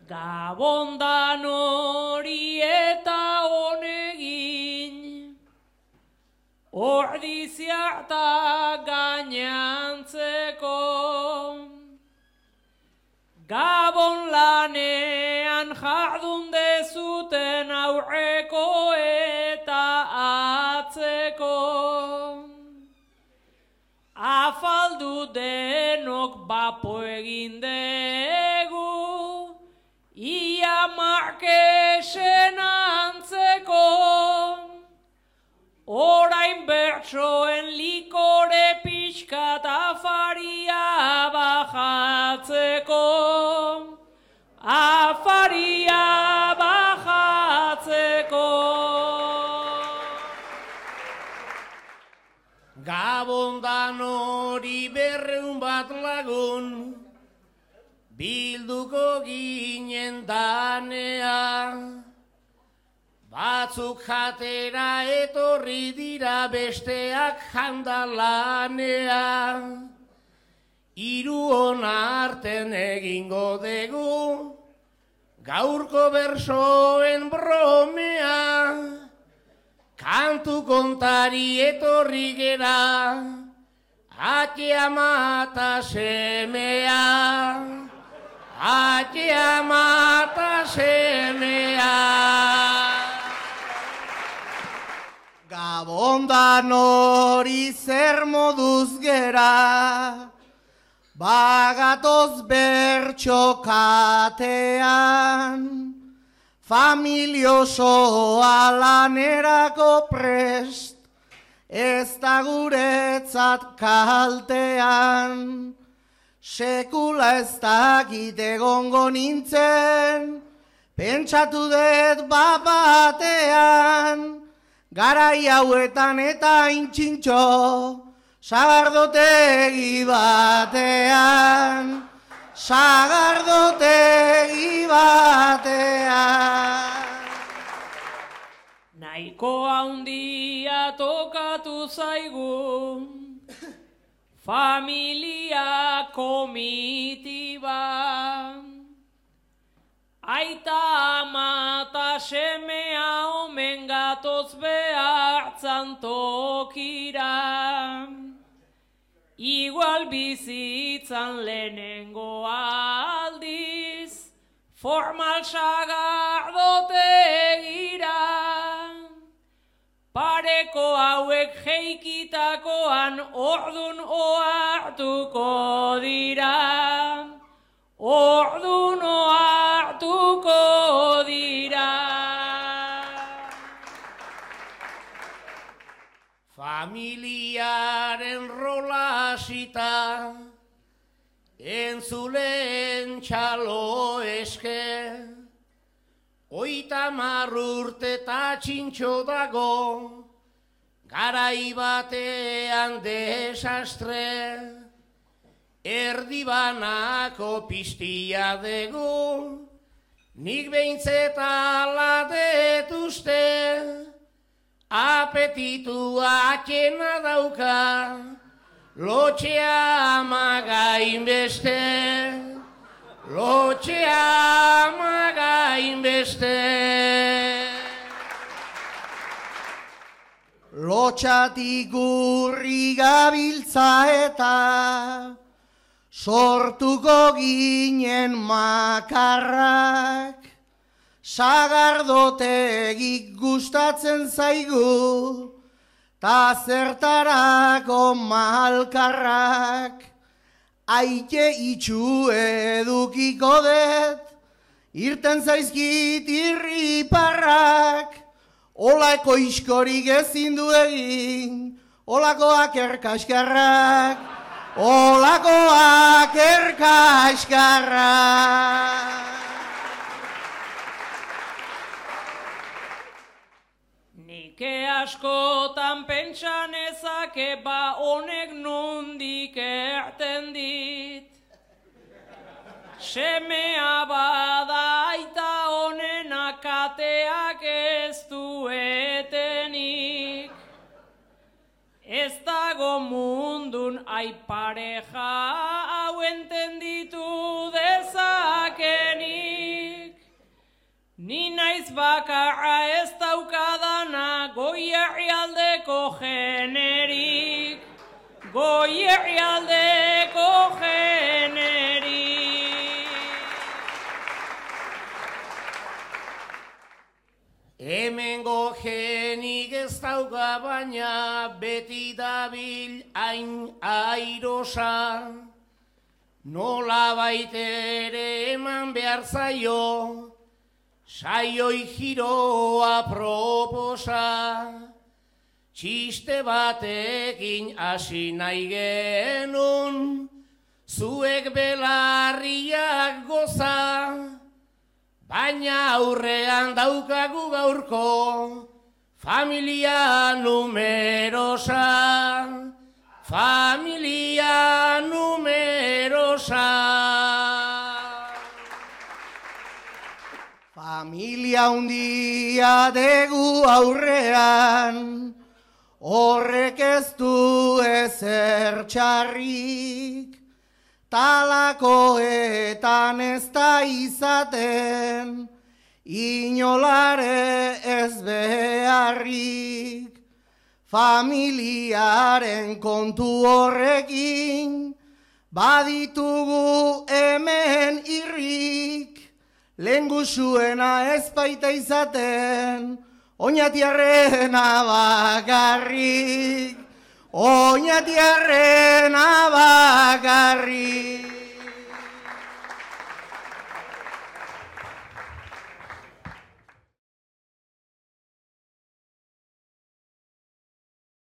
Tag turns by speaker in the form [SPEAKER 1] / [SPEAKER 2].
[SPEAKER 1] Gabondan hori eta honegin, ordizia eta gainantzeko. Gabon lanean jardun dezuten aurreko eta atzeko. Afaldu denok bapo egin dugu, ia Markesen antzeko. Orain bertsoen likore pixka eta afaria bajatzeko. Afaria bajatzeko.
[SPEAKER 2] Gabondan hori 200 bat lagun, bilduko ginen danea. Batzuk jatera etorri dira, besteak jandalanea. 3 onarten egingo dugu, gaurko bersoen bromea. Kantu kontari etorri gera, ate ama ta semea. Ate ama ta semea.
[SPEAKER 3] Gabondan hori zer moduz gera, bagatoz bertso katean, familiosoa lanerako prest, ez da guretzat kaltean. Sekula ez dakit egongo nintzen, pentsatu dut bapatean. Garai hauetan eta intxintxo, sagardotegi batean. Sagardotegi batean.
[SPEAKER 1] Nahiko handia tokatu zaigu, familia komitiba. Aita ama eta semea omen gatoz behartzan tokira. Igual bizitzan lehenengo aldiz, formal sagardotegira. Pareko hauek jeikitakoan ordun ohartuko dira. Ordun ohartuko dira.
[SPEAKER 2] Familiaren rola hasita, entzulen txalo eske. 30 urte eta txintxo dago, garai batean desastre. Erdibanako piztia dugu, nik behintzet ala detuzte. Apetitua atxena dauka, lotxea amagain beste. Lotxea amagain beste.
[SPEAKER 3] Lotxatik urri gabiltza eta sortuko ginen makarrak. Sagardotegik gustatzen zaigu, ta zertarako malkarrak. Aite itxu edukiko dut, irten zaizkit irriparrak. Olako iskorik ezin du egin, olakoak erkaskarrak. Olakoak erkaskarrak.
[SPEAKER 1] Nike askotan pentsan ezake ba honek nondik erten dit. Semea bada aita honen akateak ez duetenik. Ez dago mundun aipareja hau entenditu dezakenik. Ni naiz bakarra ez daukadana goi herrialdeko generik, goi herrialdeko generik.
[SPEAKER 2] Hemengo genik ez dauka baina beti dabil hain airosa, nola baitere eman behar zaio, saioi giroa proposa, txiste batekin hasi nahi genun, zuek belarriak goza, baina aurrean daukagu gaurko, familia numerosa, familia numerosa.
[SPEAKER 3] Familia hundia degu aurrean, horrek ez du ezer txarrik, talakoetan ez da izaten, inolare ez beharrik, familiaren kontu horrekin, baditugu hemen irrik, lehengusuena ez baita izaten, oinatiarrena bakarrik, oinatiarrena bakarrik.